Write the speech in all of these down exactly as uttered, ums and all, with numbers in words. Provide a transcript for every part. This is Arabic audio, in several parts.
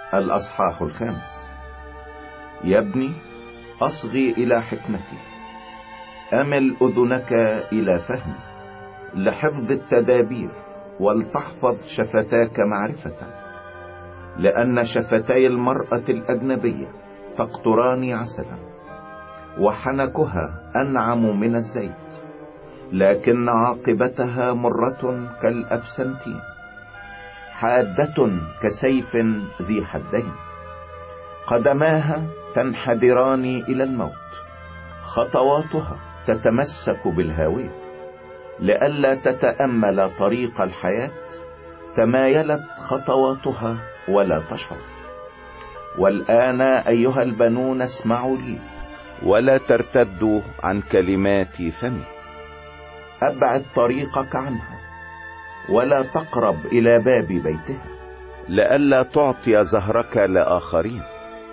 الأصحاح الخامس. يا ابني، أصغي إلى حكمتي، أمل أذنك إلى فهمي، لحفظ التدابير، ولتحفظ شفتاك معرفة، لأن شفتي المرأة الأجنبية تقطران عسلا، وحنكها أنعم من الزيت، لكن عاقبتها مرة كالأبسنتين، حادة كسيف ذي حدين. قدماها تنحدران إلى الموت، خطواتها تتمسك بالهاوية، لئلا تتأمل طريق الحياة، تمايلت خطواتها ولا تشعر. والآن أيها البنون اسمعوا لي، ولا ترتدوا عن كلمات فمي. أبعد طريقك عنها، ولا تقرب إلى باب بيتها، لئلا تعطي زهرك لآخرين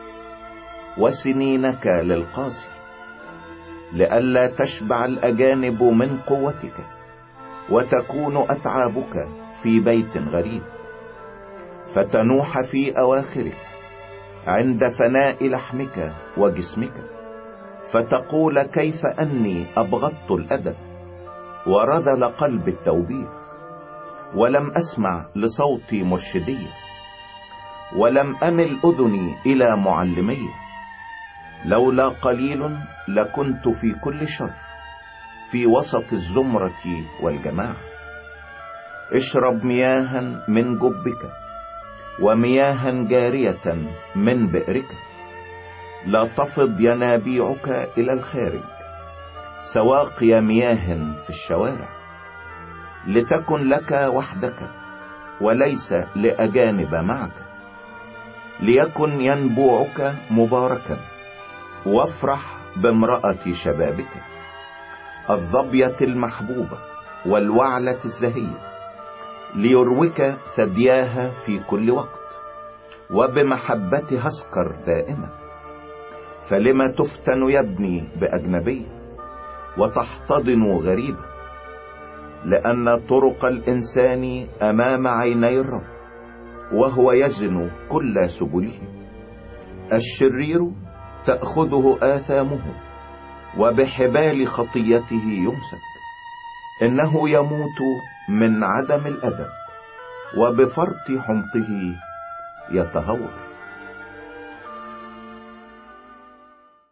وسنينك للقاسي، لئلا تشبع الأجانب من قوتك، وتكون أتعابك في بيت غريب، فتنوح في أواخرك عند فناء لحمك وجسمك، فتقول كيف أني أبغضت الأدب ورذل قلب التوبيخ، ولم أسمع لصوت مرشدية، ولم أمل أذني إلى معلمية. لولا قليل لكنت في كل شر، في وسط الزمرة والجماعة. اشرب مياها من جبك، ومياها جارية من بئرك، لا تفض ينابيعك إلى الخارج، سواقي مياه في الشوارع، لتكن لك وحدك وليس لأجانب معك، ليكن ينبوعك مباركا، وافرح بامرأة شبابك، الظبية المحبوبة والوعلة الزهية، ليروك ثدياها في كل وقت، وبمحبتها اسكر دائما. فلما تفتن يا ابني بأجنبي، وتحتضن غريبة؟ لأن طرق الإنسان أمام عيني الرب، وهو يزن كل سبله. الشرير تأخذه آثامه، وبحبال خطيته يمسك. إنه يموت من عدم الأدب، وبفرط حمقه يتهور.